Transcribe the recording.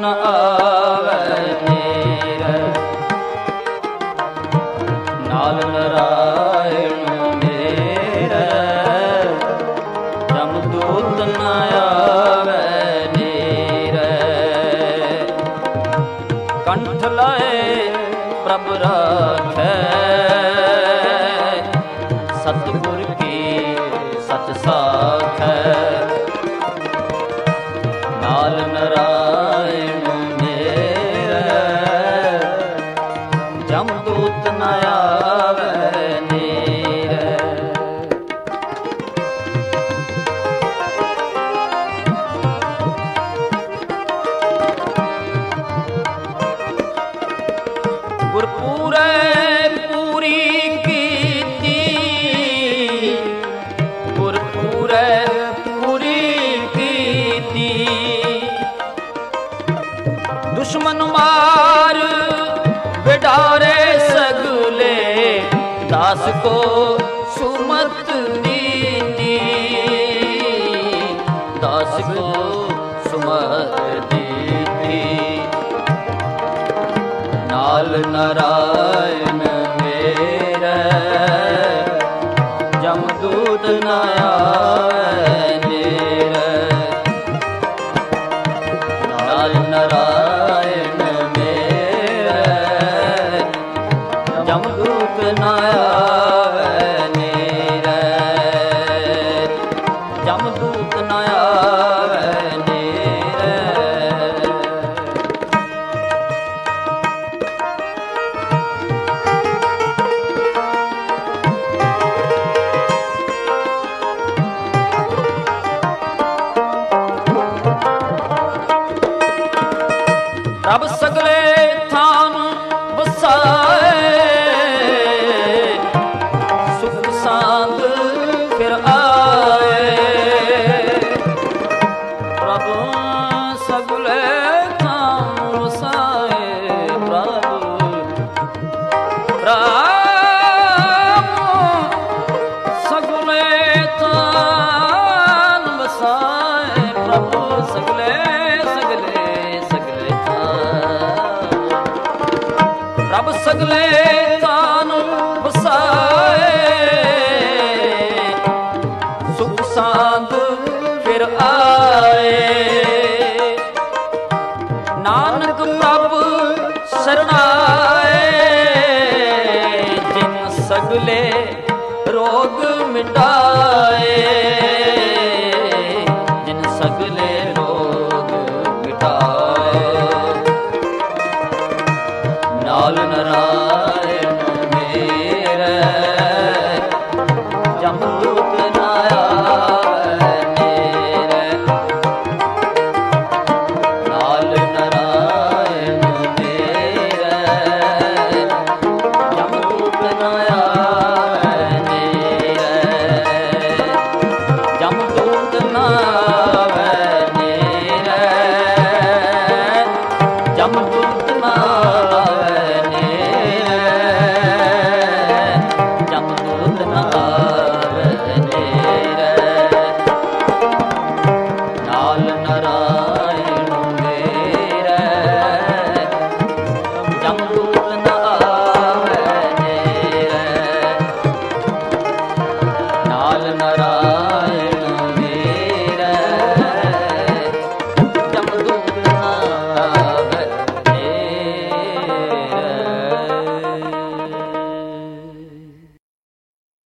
न आवे नेरे। नाल नारायण मेरे जमदूत न आवे नेरे। कंठ लाए प्रभ राखै सतगुर की सच साखै। नाल नारायण मेरे जमदूत न आवे नेरे। गुरपूरे पूरी कीती, गुरपूरे पूरी कीती। दुश्मन मार बिडारे सगले दास को सुमत दीनी। दास को सुमत दीनी। नाल नारायण मेरे जमदूत न आवे नेरे। नाल नारायण मेरे जमदूत न आवे नेरे। जमदूत न आवे नेरे। रब सगले थान बसाए सुख सांग फिर आए। प्रभु सगले थान बसाए। प्रभु सगले थान बसाए। प्रभु सगले रब सगले तान बसाए सुख सांग फिर आए। नानक प्रभु शरणाए जिन सगले रोग मिटाए। जिन सगले रोग मिटाए। नाल नारायण मेरे जमदूत न आवे नेरे। नाल नारायण मेरे जमदूत न आवे नेरे। जमदूत न आवे नेरे। जमदूत न आवे जमदूत न आवे नेरे। नाल नारायण मेरे जमदूत न आवे नेरे। नाल नारायण